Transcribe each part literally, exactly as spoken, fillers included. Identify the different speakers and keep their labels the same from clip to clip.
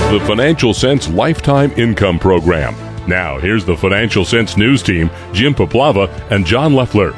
Speaker 1: the Financial Sense Lifetime Income Program. Now, here's the Financial Sense News Team, Jim Paplava and John Leffler.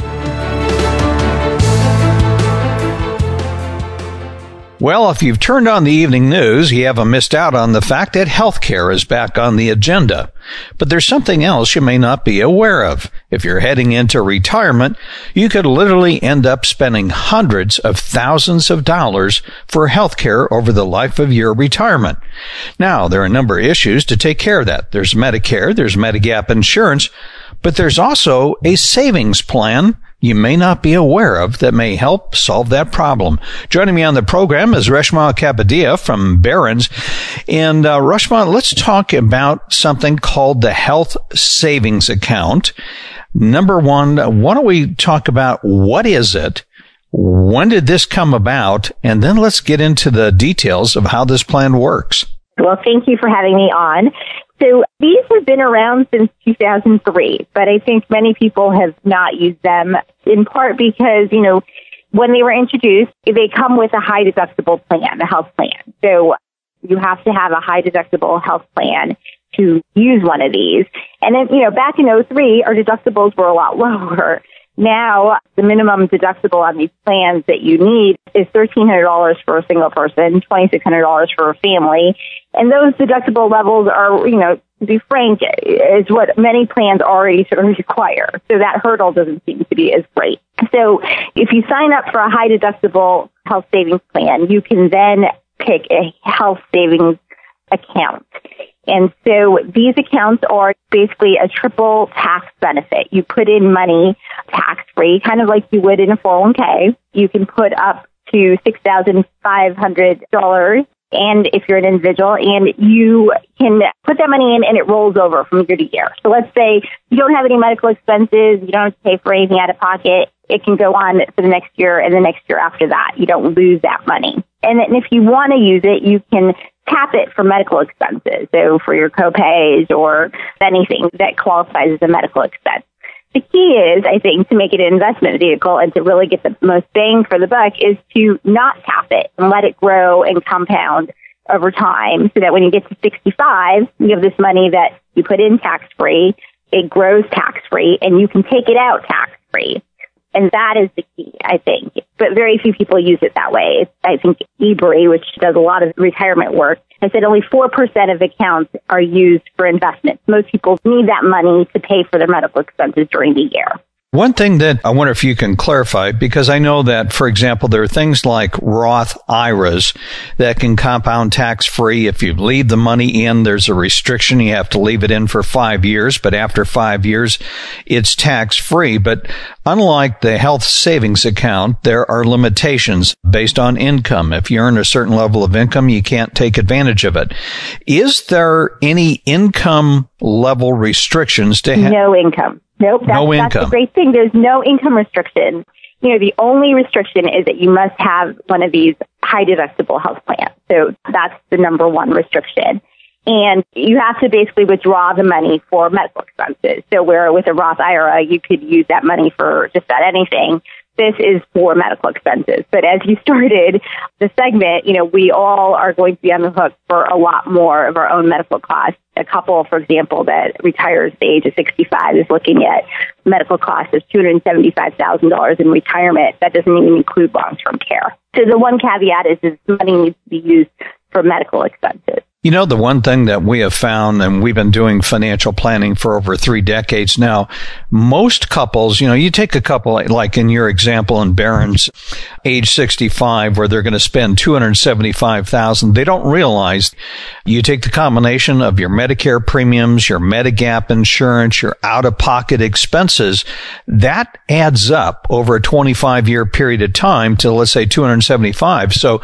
Speaker 2: Well, if you've turned on the evening news, you haven't missed out on the fact that healthcare is back on the agenda. But there's something else you may not be aware of. If you're heading into retirement, you could literally end up spending hundreds of thousands of dollars for healthcare over the life of your retirement. Now, there are a number of issues to take care of that. There's Medicare, there's Medigap insurance, but there's also a savings plan you may not be aware of that may help solve that problem. Joining me on the program is Reshma Kapadia from Barron's. And uh, Reshma, let's talk about something called the Health Savings Account. Number one, why don't we talk about what is it? When did this come about? And then let's get into the details of how this plan works.
Speaker 3: Well, thank you for having me on. So these have been around since two thousand three, but I think many people have not used them, in part because, you know, when they were introduced, they come with a high deductible plan, a health plan. So you have to have a high deductible health plan to use one of these. And then, you know, back in oh three, our deductibles were a lot lower. Now, the minimum deductible on these plans that you need is thirteen hundred dollars for a single person, twenty-six hundred dollars for a family. And those deductible levels are, you know, to be frank, is what many plans already sort of require. So that hurdle doesn't seem to be as great. So if you sign up for a high deductible health savings plan, you can then pick a health savings account. And so these accounts are basically a triple tax benefit. You put in money tax-free, kind of like you would in a four oh one k. You can put up to six thousand five hundred dollars, and if you're an individual, and you can put that money in and it rolls over from year to year. So let's say you don't have any medical expenses, you don't have to pay for anything out of pocket. It can go on for the next year and the next year after that. You don't lose that money. And then if you want to use it, you can tap it for medical expenses, so for your copays or anything that qualifies as a medical expense. The key is, I think, to make it an investment vehicle and to really get the most bang for the buck is to not tap it and let it grow and compound over time so that when you get to sixty-five, you have this money that you put in tax-free, it grows tax-free, and you can take it out tax-free. And that is the key, I think. But very few people use it that way. I think eBury, which does a lot of retirement work, has said only four percent of accounts are used for investments. Most people need that money to pay for their medical expenses during the year.
Speaker 2: One thing that I wonder if you can clarify, because I know that, for example, there are things like Roth I R As that can compound tax-free. If you leave the money in, there's a restriction. You have to leave it in for five years, but after five years, it's tax-free. But unlike the health savings account, there are limitations based on income. If you earn a certain level of income, you can't take advantage of it. Is there any income level restrictions to have?
Speaker 3: No income. Nope, that's,
Speaker 2: no
Speaker 3: that's the great thing. There's no income restriction. You know, the only restriction is that you must have one of these high deductible health plans. So that's the number one restriction. And you have to basically withdraw the money for medical expenses. So where with a Roth I R A, you could use that money for just about anything. This is for medical expenses. But as you started the segment, you know, we all are going to be on the hook for a lot more of our own medical costs. A couple, for example, that retires at the age of sixty-five is looking at medical costs of two hundred seventy-five thousand dollars in retirement. That doesn't even include long-term care. So the one caveat is, is money needs to be used for medical expenses.
Speaker 2: You know, the one thing that we have found, and we've been doing financial planning for over three decades now, most couples, you know, you take a couple, like in your example in Barron's, age sixty-five, where they're going to spend two hundred seventy-five thousand dollars. They don't realize you take the combination of your Medicare premiums, your Medigap insurance, your out-of-pocket expenses, that adds up over a twenty-five year period of time to, let's say, two hundred seventy-five. So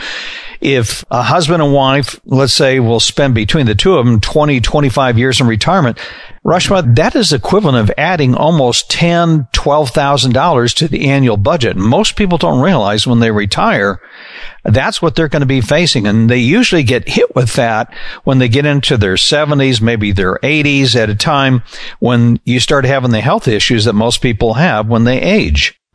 Speaker 2: if a husband and wife, let's say, will spend between the two of them twenty, twenty-five years in retirement, Reshma, that is equivalent of adding almost ten thousand dollars, twelve thousand dollars to the annual budget. Most people don't realize when they retire, that's what they're going to be facing. And they usually get hit with that when they get into their seventies, maybe their eighties, at a time when you start having the health issues that most people have when they age.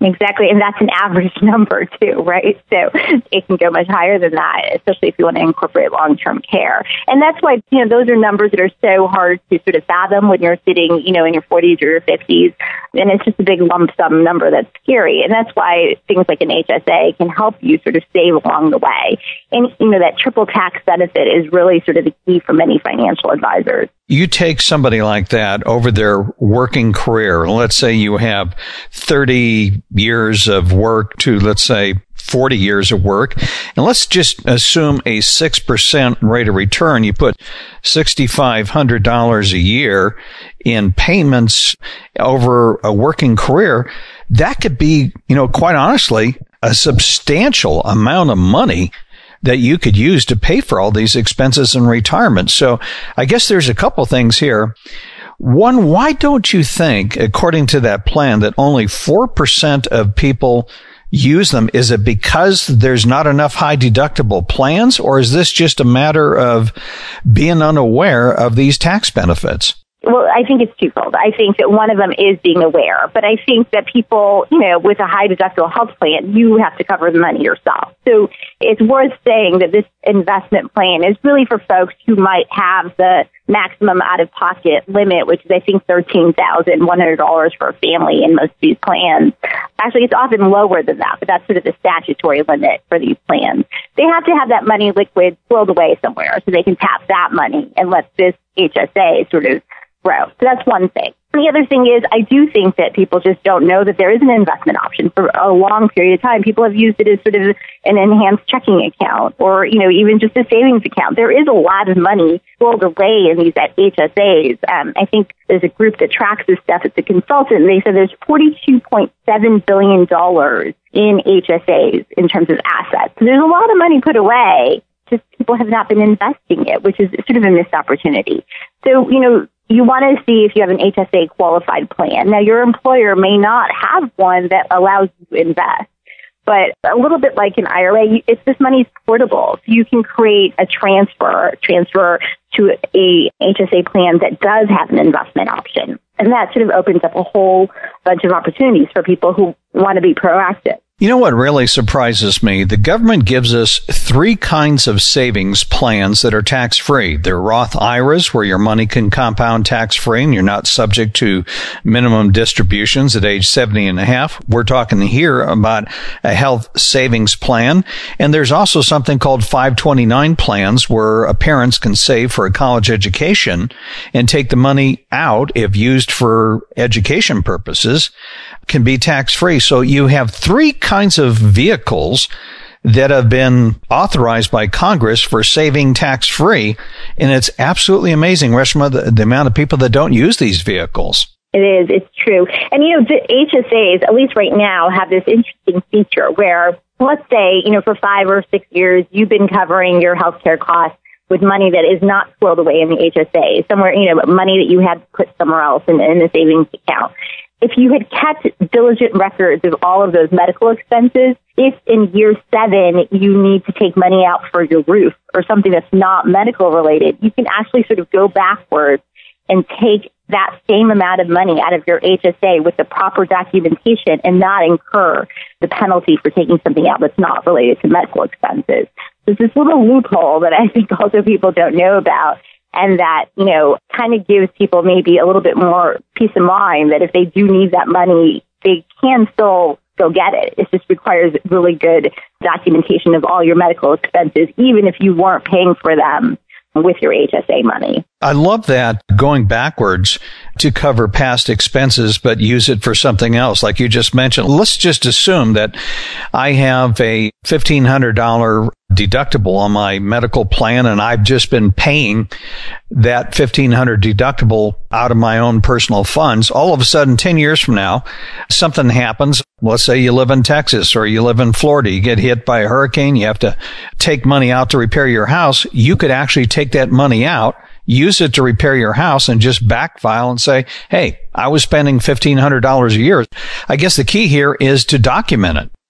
Speaker 3: Exactly. And that's an average number too, right? So it can go much higher than that, especially if you want to incorporate long-term care. And that's why, you know, those are numbers that are so hard to sort of fathom when you're sitting, you know, in your forties or your fifties. And it's just a big lump sum number that's scary. And that's why things like an H S A can help you sort of save along the way. And, you know, that triple tax benefit is really sort of the key for many financial advisors.
Speaker 2: You take somebody like that over their working career. Let's say you have thirty years of work to, let's say, forty years of work. And let's just assume a six percent rate of return. You put six thousand five hundred dollars a year in payments over a working career. That could be, you know, quite honestly, a substantial amount of money that you could use to pay for all these expenses in retirement. So I guess there's a couple things here. One, why don't you think, according to that plan, that only four percent of people use them? Is it because there's not enough high deductible plans, or is this just a matter of being unaware of these tax benefits?
Speaker 3: Well, I think it's twofold. I think that one of them is being aware, but I think that people, you know, with a high deductible health plan, you have to cover the money yourself. So it's worth saying that this investment plan is really for folks who might have the maximum out-of-pocket limit, which is, I think, thirteen thousand one hundred dollars for a family in most of these plans. Actually, it's often lower than that, but that's sort of the statutory limit for these plans. They have to have that money liquid swirled away somewhere so they can tap that money and let this H S A sort of grow. So that's one thing. The other thing is, I do think that people just don't know that there is an investment option. For a long period of time, people have used it as sort of an enhanced checking account or, you know, even just a savings account. There is a lot of money swirled away in these H S As. Um, I think there's a group that tracks this stuff. It's a consultant, and they said there's forty-two point seven billion dollars in H S As in terms of assets. So there's a lot of money put away, just people have not been investing it, which is sort of a missed opportunity. So, you know, you want to see if you have an H S A qualified plan. Now, your employer may not have one that allows you to invest, but a little bit like an I R A, it's this money's portable. So you can create a transfer, transfer to a H S A plan that does have an investment option. And that sort of opens up a whole bunch of opportunities for people who want to be proactive.
Speaker 2: You know what really surprises me? The government gives us three kinds of savings plans that are tax-free. They're Roth I R As, where your money can compound tax-free and you're not subject to minimum distributions at age seventy and a half. We're talking here about a health savings plan. And there's also something called five twenty-nine plans, where parents can save for a college education and take the money out if used for education purposes, can be tax-free. So you have three kinds of vehicles that have been authorized by Congress for saving tax-free. And it's absolutely amazing, Reshma, the, the amount of people that don't use these vehicles.
Speaker 3: It is. It's true. And, you know, the H S As, at least right now, have this interesting feature where, let's say, you know, for five or six years, you've been covering your healthcare costs with money that is not swirled away in the H S A, somewhere, you know, money that you had put somewhere else in, in the savings account. If you had kept diligent records of all of those medical expenses, if in year seven you need to take money out for your roof or something that's not medical related, you can actually sort of go backwards and take that same amount of money out of your H S A with the proper documentation and not incur the penalty for taking something out that's not related to medical expenses. There's this little loophole that I think also people don't know about, and that, you know, kind of gives people maybe a little bit more peace of mind that if they do need that money, they can still go get it. It just requires really good documentation of all your medical expenses, even if you weren't paying for them with your H S A money.
Speaker 2: I love that, going backwards to cover past expenses, but use it for something else. Like you just mentioned, let's just assume that I have a fifteen hundred dollars deductible on my medical plan, and I've just been paying that fifteen hundred dollars deductible out of my own personal funds. All of a sudden, ten years from now, something happens. Let's say you live in Texas or you live in Florida. You get hit by a hurricane. You have to take money out to repair your house. You could actually take that money out, use it to repair your house, and just backfile and say, hey, I was spending fifteen hundred dollars a year. I guess the key here is to document it.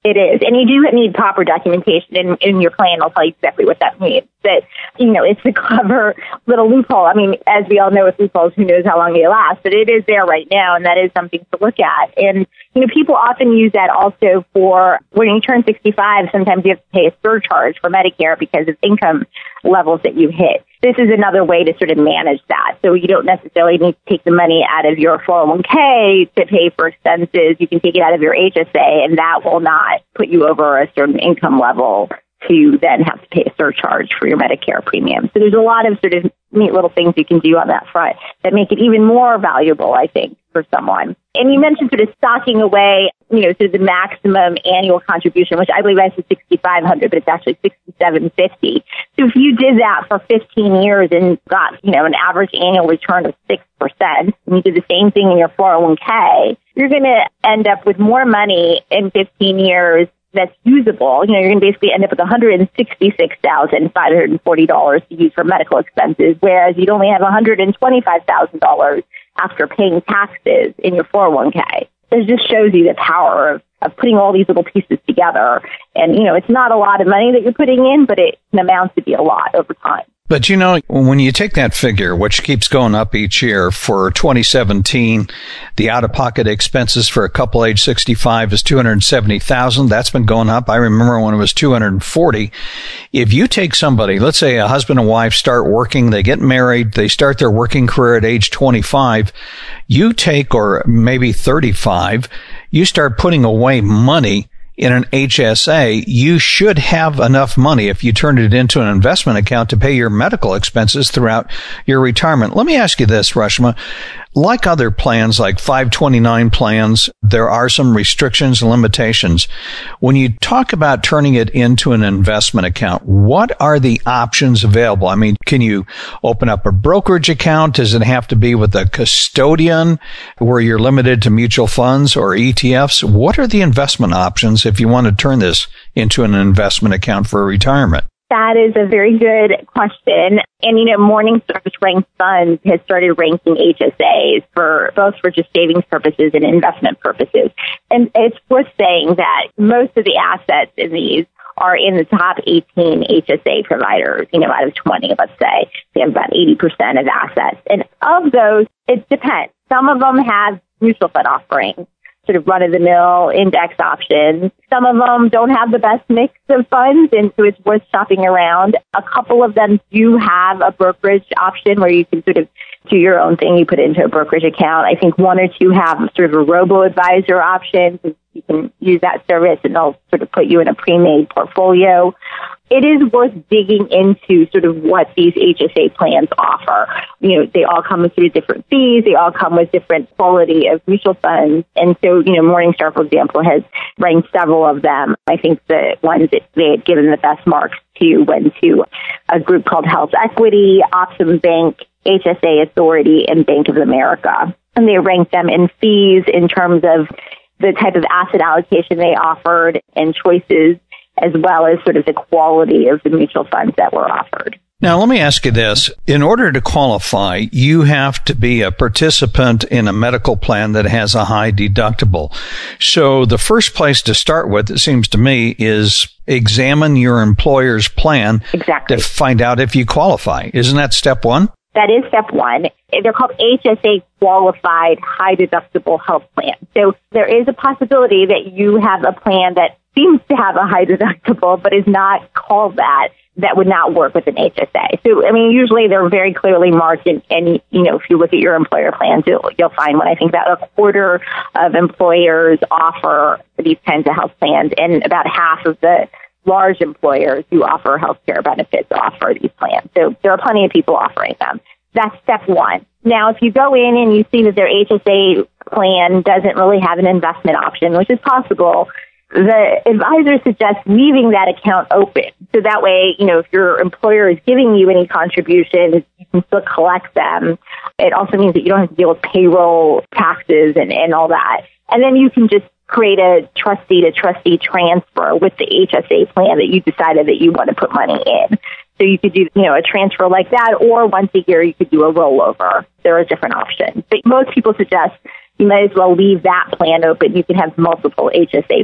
Speaker 3: It is. And you do need proper documentation in, in your plan. I'll tell you exactly what that means. But, you know, it's a clever little loophole. I mean, as we all know with loopholes, who knows how long they last. But it is there right now, and that is something to look at. And, you know, people often use that also for when you turn sixty-five, sometimes you have to pay a surcharge for Medicare because of income levels that you hit. This is another way to sort of manage that. So you don't necessarily need to take the money out of your four oh one k to pay for expenses. You can take it out of your H S A, and that will not put you over a certain income level to then have to pay a surcharge for your Medicare premium. So there's a lot of sort of neat little things you can do on that front that make it even more valuable, I think, for someone. And you mentioned sort of stocking away, you know, sort of the maximum annual contribution, which I believe I said sixty-five hundred, but it's actually sixty-seven fifty. So if you did that for fifteen years and got, you know, an average annual return of six percent, and you did the same thing in your four oh one k, you're going to end up with more money in fifteen years that's usable. You know, you're going to basically end up with one hundred sixty-six thousand five hundred forty dollars to use for medical expenses, whereas you'd only have one hundred twenty-five thousand dollars after paying taxes in your four oh one k. It just shows you the power of, of putting all these little pieces together. And, you know, it's not a lot of money that you're putting in, but it amounts to be a lot over time.
Speaker 2: But, you know, when you take that figure, which keeps going up each year, for twenty seventeen, the out-of-pocket expenses for a couple age sixty-five is two hundred seventy thousand dollars. That's been going up. I remember when it was two hundred forty. If you take somebody, let's say a husband and wife start working, they get married, they start their working career at age twenty-five, you take, or maybe thirty-five, you start putting away money in an H S A, you should have enough money if you turn it into an investment account to pay your medical expenses throughout your retirement. Let me ask you this, Reshma. Like other plans, like five twenty-nine plans, there are some restrictions and limitations. When you talk about turning it into an investment account, what are the options available? I mean, can you open up a brokerage account? Does it have to be with a custodian where you're limited to mutual funds or E T Fs? What are the investment options if you want to turn this into an investment account for retirement?
Speaker 3: That is a very good question. And, you know, Morningstar Ranked Funds has started ranking H S As for both for just savings purposes and investment purposes. And it's worth saying that most of the assets in these are in the top eighteen H S A providers, you know, out of twenty, let's say. They have about eighty percent of assets. And of those, it depends. Some of them have mutual fund offerings, sort of run-of-the-mill index options. Some of them don't have the best mix of funds, and so it's worth shopping around. A couple of them do have a brokerage option where you can sort of do your own thing. You put it into a brokerage account. I think one or two have sort of a robo-advisor option. So you can use that service, and they'll sort of put you in a pre-made portfolio. It is worth digging into sort of what these H S A plans offer. You know, they all come with sort of different fees. They all come with different quality of mutual funds. And so, you know, Morningstar, for example, has ranked several of them. I think the ones that they had given the best marks to went to a group called Health Equity, Optum Bank, H S A Authority, and Bank of America. And they ranked them in fees in terms of the type of asset allocation they offered and choices, as well as sort of the quality of the mutual funds that were offered.
Speaker 2: Now, let me ask you this. In order to qualify, you have to be a participant in a medical plan that has a high deductible. So the first place to start with, it seems to me, is examine your employer's plan
Speaker 3: exactly.
Speaker 2: to find out if you qualify. Isn't that step one?
Speaker 3: That is step one. They're called H S A qualified high deductible health plan. So there is a possibility that you have a plan that seems to have a high deductible, but is not called that, that would not work with an H S A. So, I mean, usually they're very clearly marked, and, and you know, if you look at your employer plans, you'll, you'll find one. I think about a quarter of employers offer these kinds of health plans, and about half of the large employers who offer health care benefits offer these plans. So there are plenty of people offering them. That's step one. Now, if you go in and you see that their H S A plan doesn't really have an investment option, which is possible, the advisor suggests leaving that account open. So that way, you know, if your employer is giving you any contributions, you can still collect them. It also means that you don't have to deal with payroll taxes and, and all that. And then you can just create a trustee to trustee transfer with the H S A plan that you decided that you want to put money in. So you could do, you know, a transfer like that, or once a year you could do a rollover. There are different options. But most people suggest you might as well leave that plan open. You can have multiple H S A plans.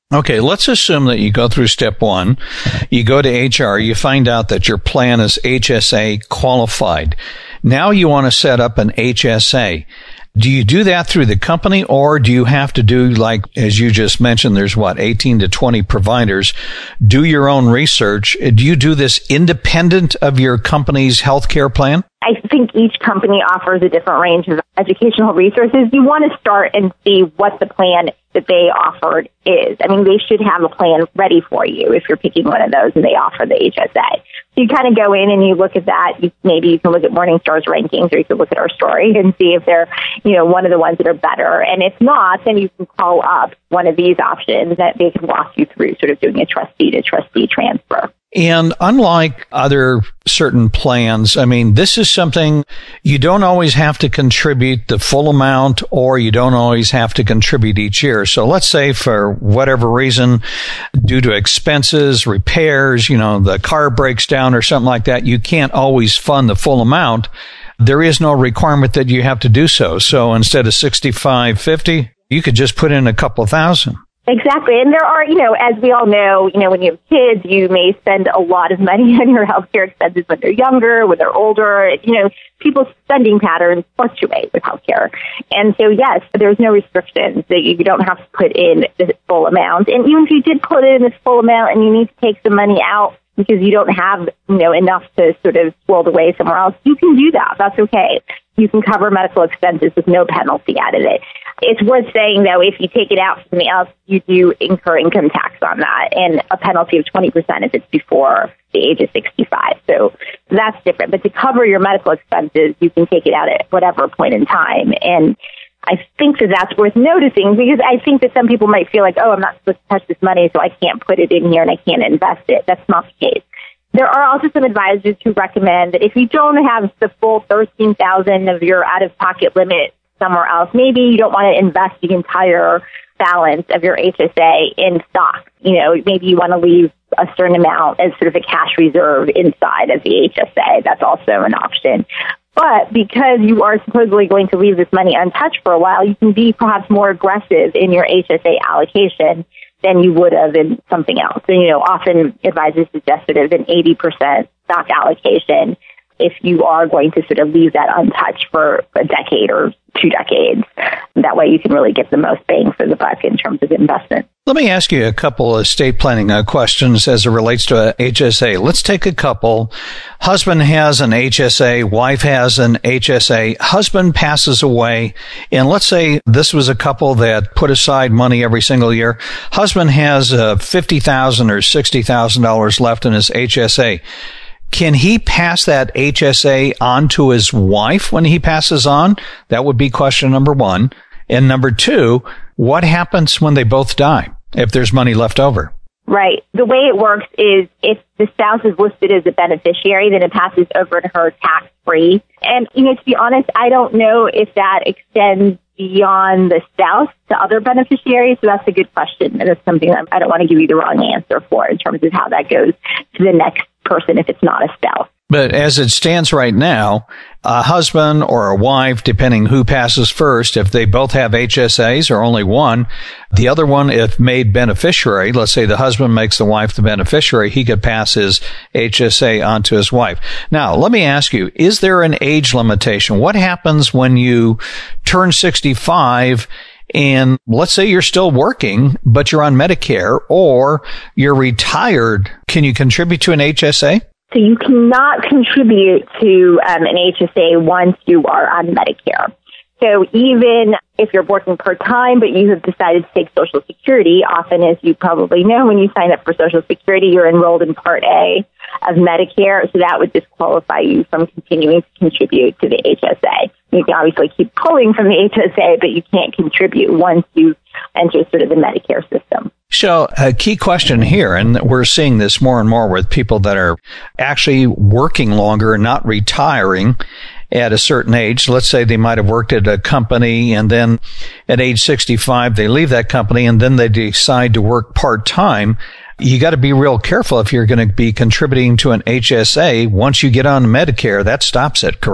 Speaker 2: Okay, let's assume that you go through step one, you go to H R, you find out that your plan is H S A qualified. Now you want to set up an H S A. Do you do that through the company, or do you have to do, like, as you just mentioned, there's what, eighteen to twenty providers, do your own research? Do you do this independent of your company's healthcare plan?
Speaker 3: I think each company offers a different range of educational resources. You want to start and see what the plan that they offered is. I mean, they should have a plan ready for you if you're picking one of those and they offer the H S A. So you kind of go in and you look at that. You, maybe you can look at Morningstar's rankings, or you can look at our story and see if they're, you know, one of the ones that are better. And if not, then you can call up one of these options that they can walk you through sort of doing a trustee to trustee transfer.
Speaker 2: And unlike other certain plans, I mean, this is something you don't always have to contribute the full amount, or you don't always have to contribute each year. So let's say for whatever reason, due to expenses, repairs, you know, the car breaks down or something like that, you can't always fund the full amount. There is no requirement that you have to do so. So instead of sixty-five fifty, you could just put in a couple thousand.
Speaker 3: Exactly. And there are, you know, as we all know, you know, when you have kids, you may spend a lot of money on your healthcare expenses when they're younger, when they're older. You know, people's spending patterns fluctuate with healthcare. And so, yes, there's no restrictions that you don't have to put in the full amount. And even if you did put in this full amount and you need to take some money out because you don't have, you know, enough to sort of swirl away somewhere else, you can do that. That's okay. You can cover medical expenses with no penalty out of it. It's worth saying, though, if you take it out for something else, you do incur income tax on that, and a penalty of twenty percent if it's before the age of sixty-five. So that's different. But to cover your medical expenses, you can take it out at whatever point in time. And I think that that's worth noticing, because I think that some people might feel like, oh, I'm not supposed to touch this money, so I can't put it in here and I can't invest it. That's not the case. There are also some advisors who recommend that if you don't have the full thirteen thousand dollars of your out-of-pocket limit somewhere else, maybe you don't want to invest the entire balance of your H S A in stock. You know, maybe you want to leave a certain amount as sort of a cash reserve inside of the H S A. That's also an option. But because you are supposedly going to leave this money untouched for a while, you can be perhaps more aggressive in your H S A allocation than you would have in something else. And, you know, often advisors suggest sort of an eighty percent stock allocation if you are going to sort of leave that untouched for a decade or two decades. That way you can really get the most bang for the buck in terms of investment.
Speaker 2: Let me ask you a couple of estate planning uh, questions as it relates to a H S A. Let's take a couple. Husband has an H S A, wife has an H S A. Husband passes away, and let's say this was a couple that put aside money every single year. Husband has uh, fifty thousand dollars or sixty thousand dollars left in his H S A. Can he pass that H S A on to his wife when he passes on? That would be question number one. And number two, what happens when they both die, if there's money left over?
Speaker 3: Right. The way it works is if the spouse is listed as a beneficiary, then it passes over to her tax-free. And, you know, to be honest, I don't know if that extends beyond the spouse to other beneficiaries. So that's a good question. And it's something that I don't want to give you the wrong answer for in terms of how that goes to the next person if it's not a spouse.
Speaker 2: But as it stands right now, a husband or a wife, depending who passes first, if they both have H S As or only one, the other one, if made beneficiary, let's say the husband makes the wife the beneficiary, he could pass his H S A onto his wife. Now, let me ask you, is there an age limitation? What happens when you turn sixty-five and let's say you're still working, but you're on Medicare, or you're retired? Can you contribute to an H S A?
Speaker 3: So you cannot contribute to um, an H S A once you are on Medicare. So even if you're working part-time, but you have decided to take Social Security, often, as you probably know, when you sign up for Social Security, you're enrolled in Part A of Medicare, so that would disqualify you from continuing to contribute to the H S A. You can obviously keep pulling from the H S A, but you can't contribute once you enter sort of the Medicare system.
Speaker 2: So a key question here, and we're seeing this more and more with people that are actually working longer, not retiring at a certain age. Let's say they might have worked at a company, and then at age sixty-five, they leave that company, and then they decide to work part-time. You got to be real careful if you're going to be contributing to an H S A. Once you get on Medicare, that stops it, correct?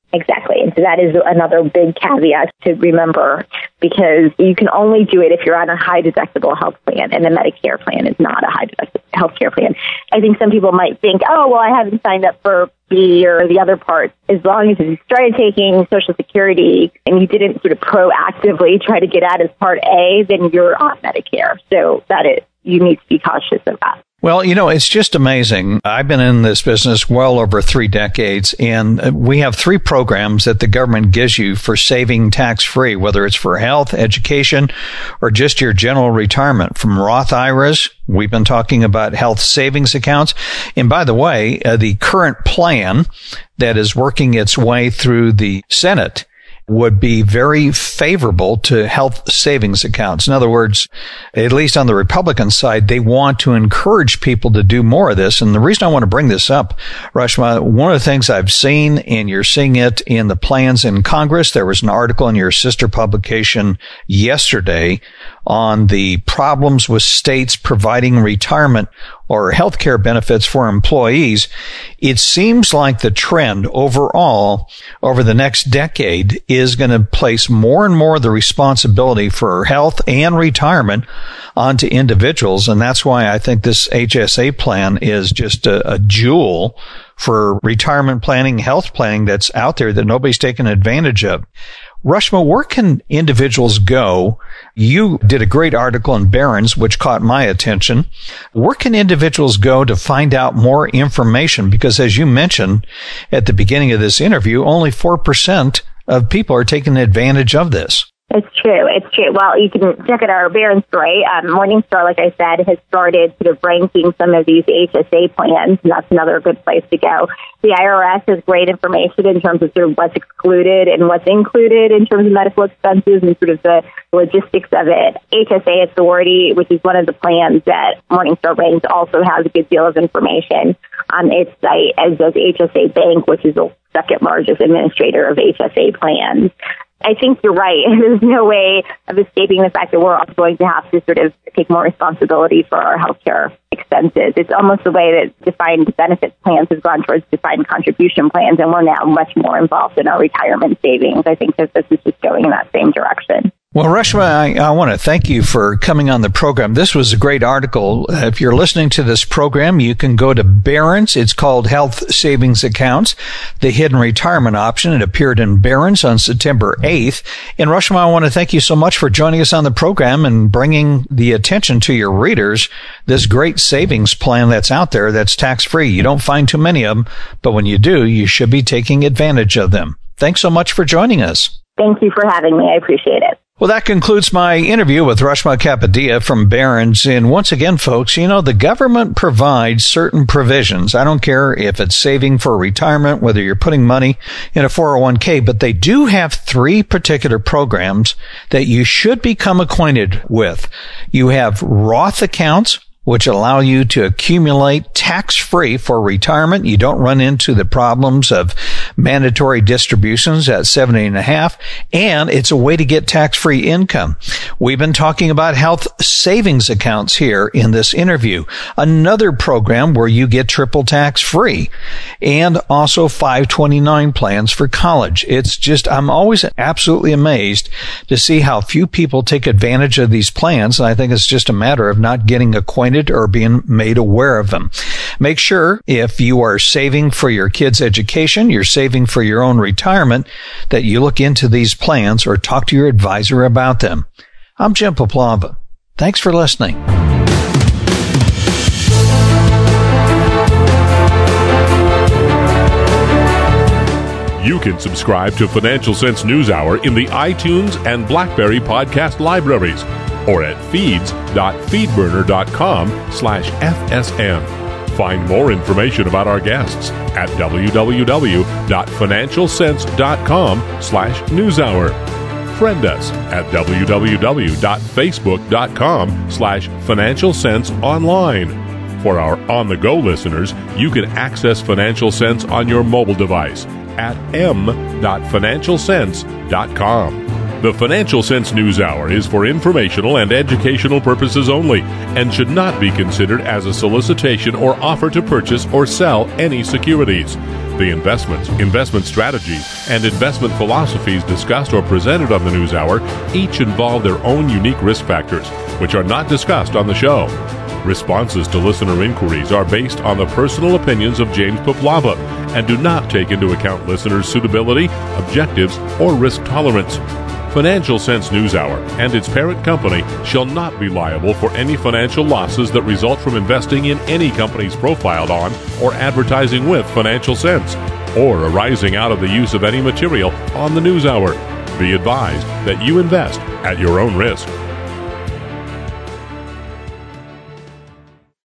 Speaker 3: Exactly. And so that is another big caveat to remember, because you can only do it if you're on a high deductible health plan, and the Medicare plan is not a high deductible health care plan. I think some people might think, oh, well, I haven't signed up for B or the other parts. As long as you started taking Social Security and you didn't sort of proactively try to get out as Part A, then you're on Medicare. So that is, you need to be cautious of that.
Speaker 2: Well, you know, it's just amazing. I've been in this business well over three decades, and we have three programs that the government gives you for saving tax-free, whether it's for health, education, or just your general retirement. From Roth I R As, we've been talking about health savings accounts. And by the way, uh, the current plan that is working its way through the Senate would be very favorable to health savings accounts. In other words, at least on the Republican side, they want to encourage people to do more of this. And the reason I want to bring this up, Rashma, one of the things I've seen, and you're seeing it in the plans in Congress, there was an article in your sister publication yesterday on the problems with states providing retirement or health care benefits for employees. It seems like the trend overall over the next decade is going to place more and more of the responsibility for health and retirement onto individuals. And that's why I think this H S A plan is just a, a jewel for retirement planning, health planning that's out there that nobody's taken advantage of. Rashma, where can individuals go? You did a great article in Barron's, which caught my attention. Where can individuals go to find out more information? Because as you mentioned at the beginning of this interview, only four percent of people are taking advantage of this.
Speaker 3: It's true. It's true. Well, you can check out our Barron's story. Um, Morningstar, like I said, has started sort of ranking some of these H S A plans, and that's another good place to go. The I R S has great information in terms of sort of what's excluded and what's included in terms of medical expenses and sort of the logistics of it. H S A Authority, which is one of the plans that Morningstar ranks, also has a good deal of information on its site, as does H S A Bank, which is the second largest administrator of H S A plans. I think you're right. There's no way of escaping the fact that we're also going to have to sort of take more responsibility for our healthcare expenses. It's almost the way that defined benefit plans have gone towards defined contribution plans, and we're now much more involved in our retirement savings. I think that this is just going in that same direction.
Speaker 2: Well, Rashma, I, I want to thank you for coming on the program. This was a great article. Uh, if you're listening to this program, you can go to Barron's. It's called Health Savings Accounts, the Hidden Retirement Option. It appeared in Barron's on September eighth. And Rashma, I want to thank you so much for joining us on the program and bringing the attention to your readers this great savings plan that's out there that's tax-free. You don't find too many of them, but when you do, you should be taking advantage of them. Thanks so much for joining us.
Speaker 3: Thank you for having me. I appreciate it.
Speaker 2: Well, that concludes my interview with Rashma Kapadia from Barron's. And once again, folks, you know, the government provides certain provisions. I don't care if it's saving for retirement, whether you're putting money in a four oh one k, but they do have three particular programs that you should become acquainted with. You have Roth accounts, which allow you to accumulate tax-free for retirement. You don't run into the problems of mandatory distributions at seventy and a half, and it's a way to get tax-free income. We've been talking about health savings accounts here in this interview, another program where you get triple tax-free, and also five twenty-nine plans for college. It's just, I'm always absolutely amazed to see how few people take advantage of these plans, and I think it's just a matter of not getting acquainted or being made aware of them. Make sure if you are saving for your kids' education, you're saving for your own retirement, that you look into these plans or talk to your advisor about them. I'm Jim Poplava. Thanks for listening.
Speaker 1: You can subscribe to Financial Sense News Hour in the iTunes and BlackBerry podcast libraries, or at feeds.feedburner.com slash FSN. Find more information about our guests at www.financialsense.com slash newshour. Friend us at www.facebook.com slash Financial Sense Online. For our on-the-go listeners, you can access Financial Sense on your mobile device at m dot financial sense dot com. The Financial Sense News Hour is for informational and educational purposes only and should not be considered as a solicitation or offer to purchase or sell any securities. The investments, investment strategies, and investment philosophies discussed or presented on the NewsHour each involve their own unique risk factors, which are not discussed on the show. Responses to listener inquiries are based on the personal opinions of James Puplava and do not take into account listeners' suitability, objectives, or risk tolerance. Financial Sense NewsHour and its parent company shall not be liable for any financial losses that result from investing in any companies profiled on or advertising with Financial Sense, or arising out of the use of any material on the NewsHour. Be advised that you invest at your own risk.